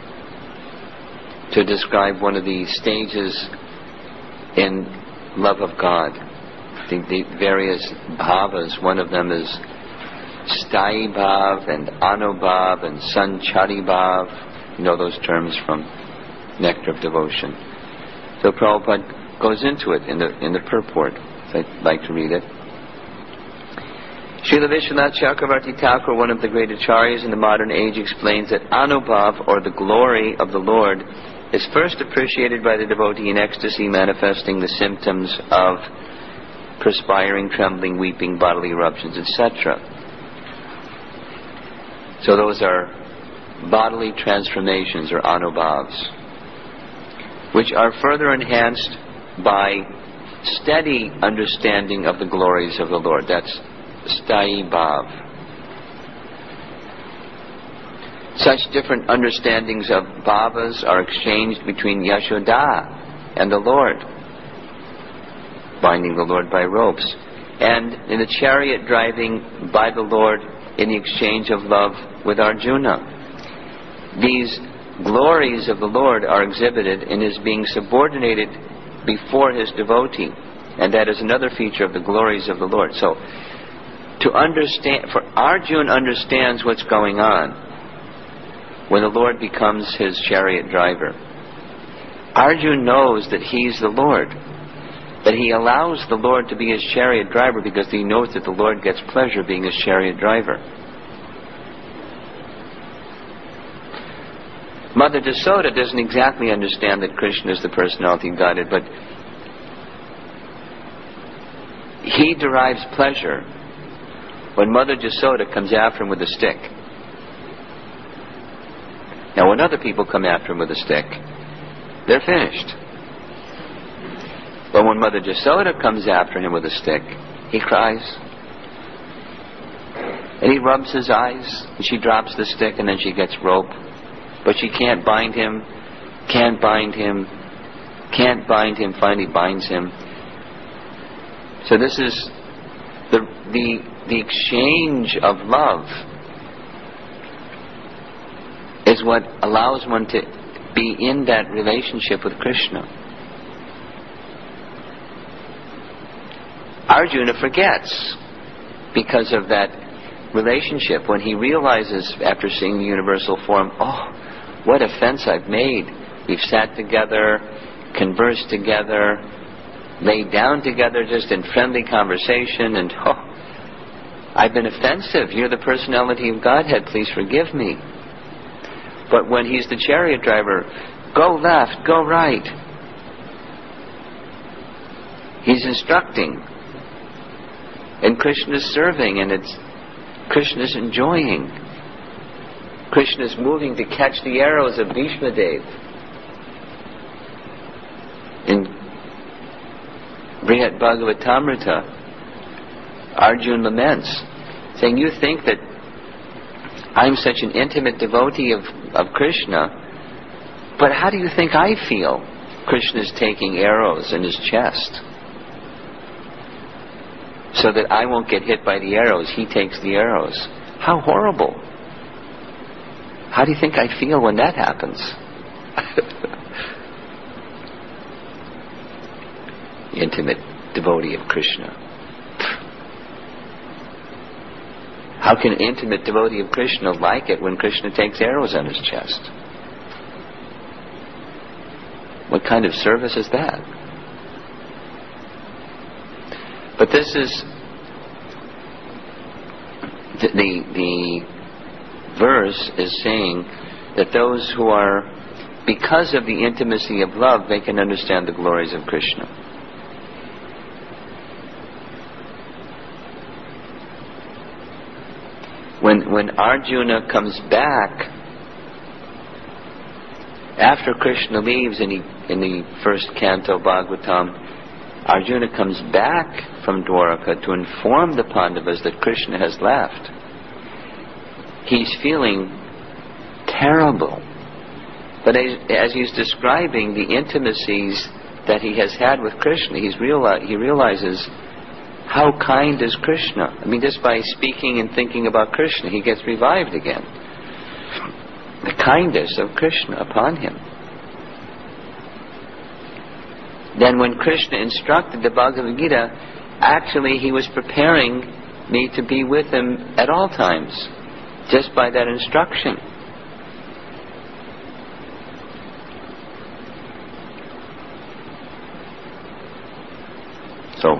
[SPEAKER 1] to describe one of the stages in love of God. The various bhavas, one of them is Sthayi Bhav and Anubhav and Sanchari Bhav. You know those terms from Nectar of Devotion. So Prabhupada goes into it in the purport. So I'd like to read it. Srila Vishwanath Chakravarti Thakur, one of the great acharyas in the modern age, explains that Anubhav, or the glory of the Lord, is first appreciated by the devotee in ecstasy, manifesting the symptoms of perspiring, trembling, weeping, bodily eruptions, etc. So those are bodily transformations, or Anubhavs, which are further enhanced by steady understanding of the glories of the Lord. That's Sthayi Bhav. Such different understandings of bhavas are exchanged between Yashoda and the Lord, binding the Lord by ropes, and in the chariot driving by the Lord in the exchange of love with Arjuna. These glories of the Lord are exhibited in his being subordinated before his devotee. And that is another feature of the glories of the Lord. So, to understand, for Arjuna understands what's going on when the Lord becomes his chariot driver. Arjuna knows that he's the Lord, that he allows the Lord to be his chariot driver because he knows that the Lord gets pleasure being his chariot driver. Mother Jasoda doesn't exactly understand that Krishna is the personality of Godhead, but he derives pleasure when Mother Jasoda comes after him with a stick. Now, when other people come after him with a stick, they're finished. But when Mother Jasoda comes after him with a stick, he cries. And he rubs his eyes, and she drops the stick, and then she gets rope. But she can't bind him, finally binds him. So this is the exchange of love is what allows one to be in that relationship with Krishna. Arjuna forgets because of that relationship. When he realizes after seeing the universal form, oh, what offense I've made. We've sat together, conversed together, laid down together just in friendly conversation, and I've been offensive. You're the personality of Godhead, please forgive me. But when he's the chariot driver, go left, go right. He's instructing. And Krishna's serving, and Krishna's enjoying. Krishna's moving to catch the arrows of Bhishma Dev. In Brihat Bhagavatamrita, Arjuna laments, saying, you think that I'm such an intimate devotee of Krishna, but how do you think I feel? Krishna's taking arrows in his chest. So that I won't get hit by the arrows, he takes the arrows. How horrible. How do you think I feel when that happens? Intimate devotee of Krishna. How can an intimate devotee of Krishna like it when Krishna takes arrows on his chest? What kind of service is that? But this is the verse is saying that those who are, because of the intimacy of love, they can understand the glories of Krishna. When Arjuna comes back after Krishna leaves in the first canto Bhagavatam, Arjuna comes back from Dwaraka to inform the Pandavas that Krishna has left. He's feeling terrible. But as he's describing the intimacies that he has had with Krishna, he realizes how kind is Krishna. I mean, just by speaking and thinking about Krishna, he gets revived again. The kindness of Krishna upon him. Then when Krishna instructed the Bhagavad Gita, actually he was preparing me to be with him at all times, just by that instruction. So,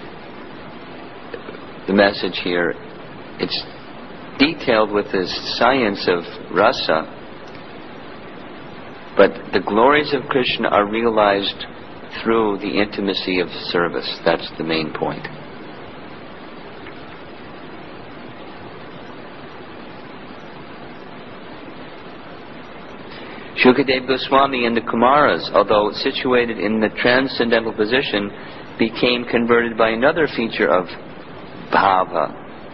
[SPEAKER 1] the message here, it's detailed with this science of rasa, but the glories of Krishna are realized through the intimacy of service. That's the main point. Shukadeva Goswami and the Kumaras, although situated in the transcendental position, became converted by another feature of bhava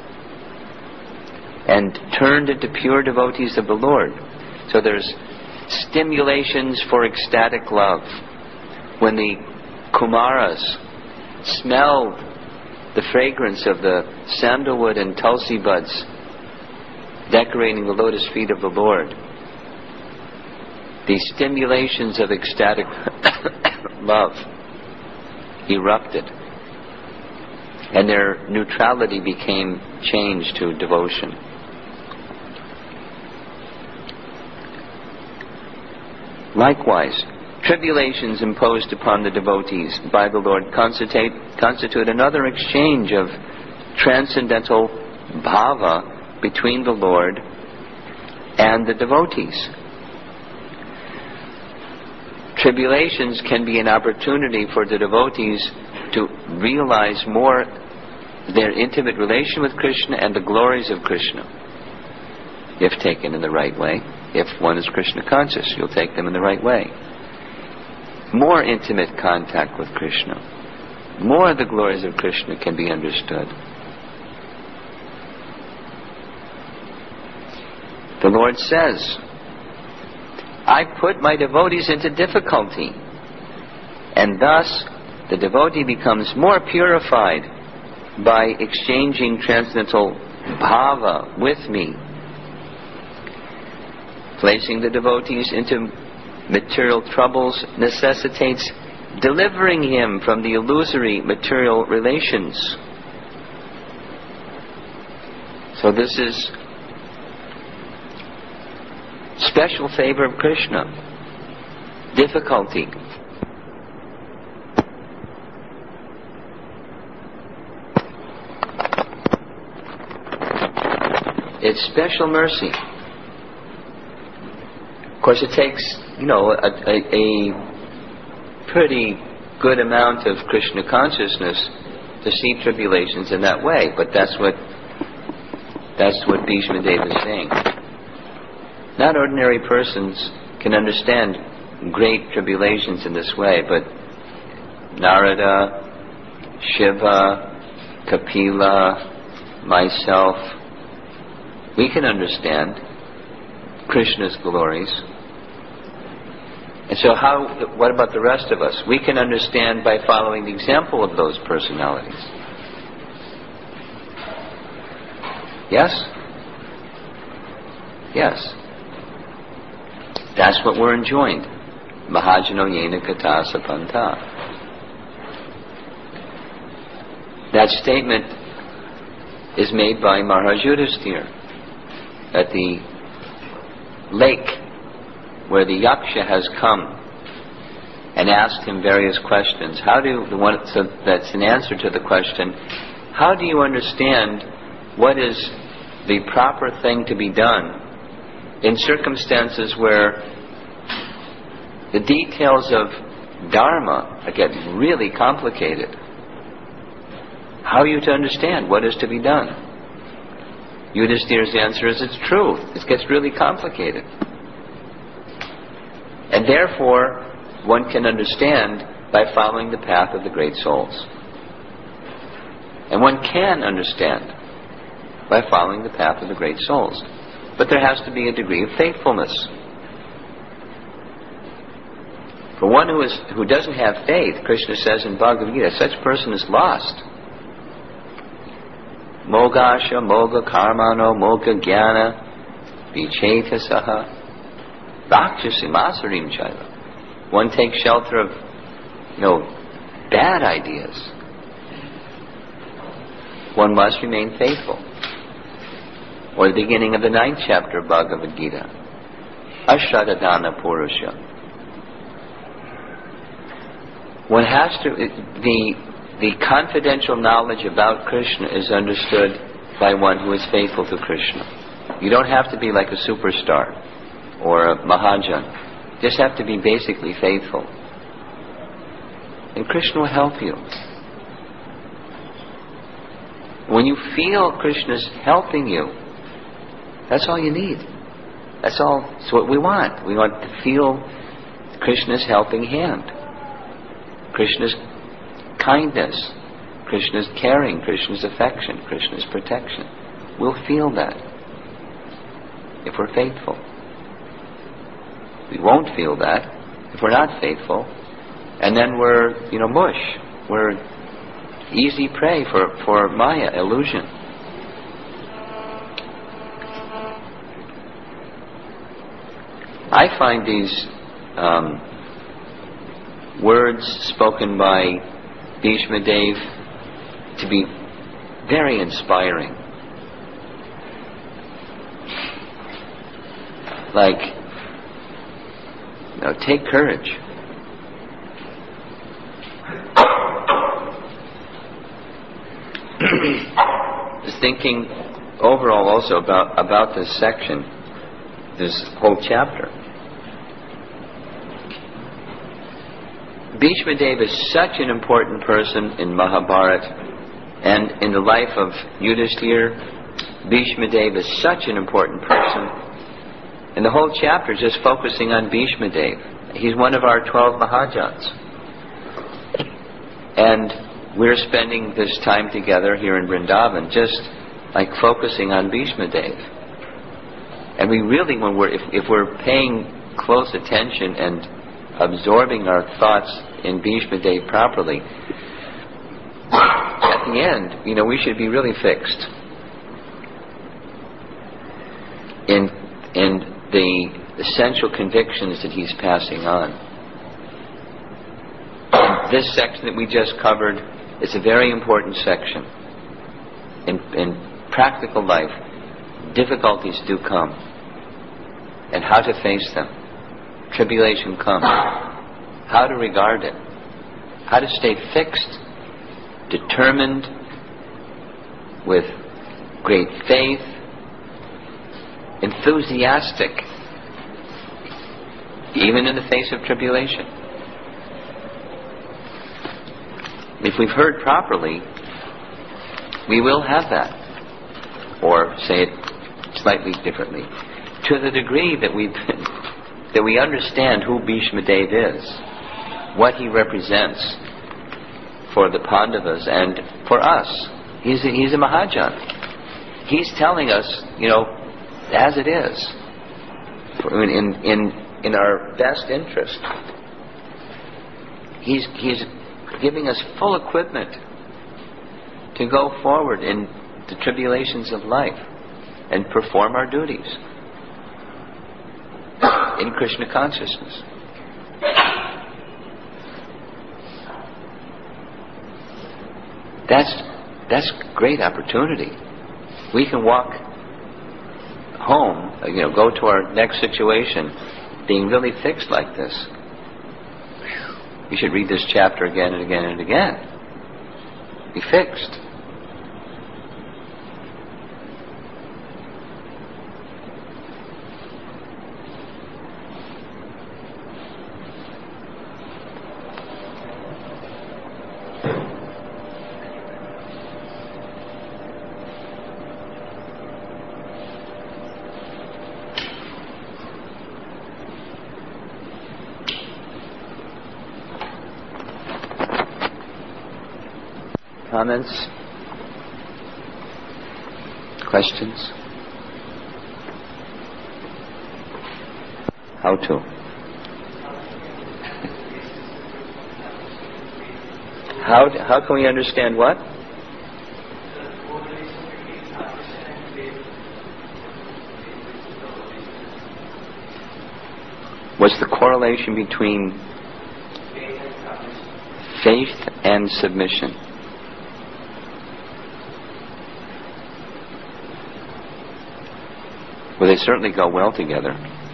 [SPEAKER 1] and turned into pure devotees of the Lord. So there's stimulations for ecstatic love. When the Kumaras smelled the fragrance of the sandalwood and tulsi buds decorating the lotus feet of the Lord, the stimulations of ecstatic love erupted, and their neutrality became changed to devotion. Likewise, tribulations imposed upon the devotees by the Lord constitute another exchange of transcendental bhava between the Lord and the devotees. Tribulations can be an opportunity for the devotees to realize more their intimate relation with Krishna and the glories of Krishna, if taken in the right way. If one is Krishna conscious, you'll take them in the right way. More intimate contact with Krishna, more of the glories of Krishna can be understood. The Lord says, I put my devotees into difficulty, and thus the devotee becomes more purified by exchanging transcendental bhava with me. Placing the devotees into material troubles necessitates delivering him from the illusory material relations. So this is special favor of Krishna. Difficulty. It's special mercy. Of course, it takes, a pretty good amount of Krishna consciousness to see tribulations in that way. But that's what Bhishma Deva is saying. Not ordinary persons can understand great tribulations in this way, but Narada, Shiva, Kapila, myself, we can understand Krishna's glories. And so what about the rest of us? We can understand by following the example of those personalities. Yes? Yes. That's what we're enjoined. Mahajano yena kata sapanta. That statement is made by Maharaj Yudhisthira at the lake where the Yaksha has come and asked him various questions. So that's an answer to the question, how do you understand what is the proper thing to be done in circumstances where the details of Dharma are getting really complicated? How are you to understand what is to be done? Yudhisthira's answer is, it's true. It gets really complicated. And therefore, one can understand by following the path of the great souls. And one can understand by following the path of the great souls. But there has to be a degree of faithfulness. For one who doesn't have faith, Krishna says in Bhagavad Gita, such person is lost. Mogasha, moga karmano, moga jnana, vicheta saha, rakshasi masarim chaiva. One takes shelter of, bad ideas. One must remain faithful. Or the beginning of the 9th chapter of Bhagavad Gita. Ashradadana Purusha. One has to, the confidential knowledge about Krishna is understood by one who is faithful to Krishna. You don't have to be like a superstar or a Mahajan. You just have to be basically faithful. And Krishna will help you. When you feel Krishna's helping you, that's all you need. That's what we want. We want to feel Krishna's helping hand. Krishna's kindness, Krishna's caring, Krishna's affection, Krishna's protection. We'll feel that if we're faithful. We won't feel that if we're not faithful, and then we're, mush. We're easy prey for Maya, illusion. I find these words spoken by Bhishma Dev to be very inspiring. Like, take courage. Just thinking overall also about this section, this whole chapter. Bhishma Dev is such an important person in Mahabharata, and in the life of Yudhishthira, Bhishma Dev is such an important person. And the whole chapter is just focusing on Bhishma Dev. He's one of our 12 Mahajans. And we're spending this time together here in Vrindavan just like focusing on Bhishma Dev. And we really, if we're paying close attention and absorbing our thoughts in Bhishma Dev properly, at the end, we should be really fixed in the essential convictions that he's passing on. And this section that we just covered is a very important section. In practical life, difficulties do come, and how to face them. Tribulation comes. How to regard it. How to stay fixed, determined, with great faith, enthusiastic, even in the face of tribulation. If we've heard properly, we will have that. Or say it slightly differently. To the degree that we understand who Bhishma Dev is, what he represents for the Pandavas and for us. He's a Mahajan. He's telling us, as it is, in our best interest. He's giving us full equipment to go forward in the tribulations of life and perform our duties in Krishna consciousness. That's great opportunity. We can walk home, go to our next situation being really fixed like this. We should read this chapter again and again and again. Be fixed. Comments? Questions? How to? How can we understand what? What's the correlation between faith and submission? Well, they certainly go well together.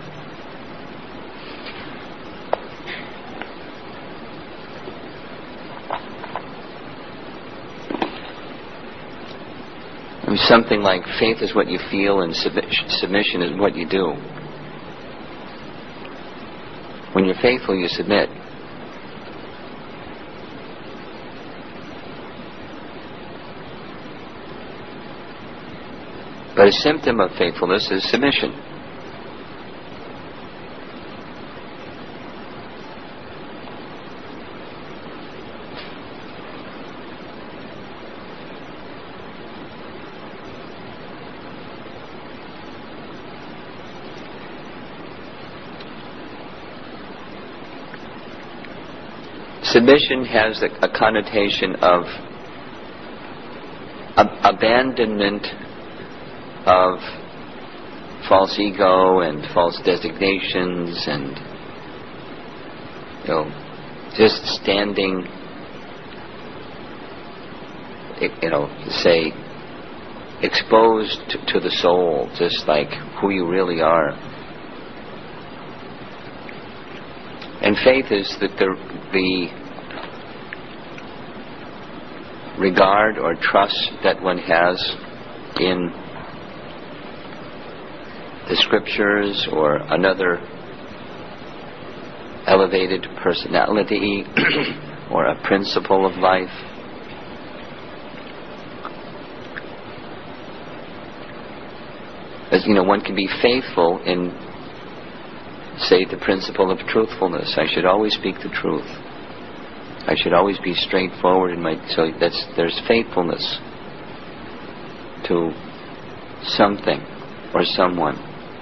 [SPEAKER 1] I mean, something like faith is what you feel and submission is what you do. When you're faithful, you submit. But a symptom of faithfulness is submission. Submission has a connotation of abandonment of false ego and false designations and just standing, say, exposed to the soul, just like who you really are. And faith is that the regard or trust that one has in the scriptures or another elevated personality or a principle of life. As one can be faithful in, say, the principle of truthfulness. I should always speak the truth. I should always be straightforward in so there's faithfulness to something or someone.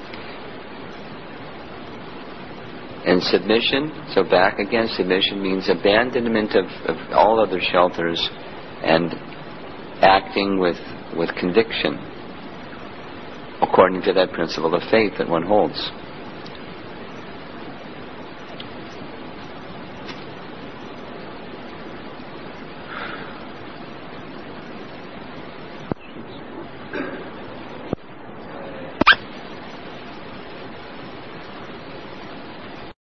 [SPEAKER 1] And submission, so back again, submission means abandonment of all other shelters and acting with conviction according to that principle of faith that one holds.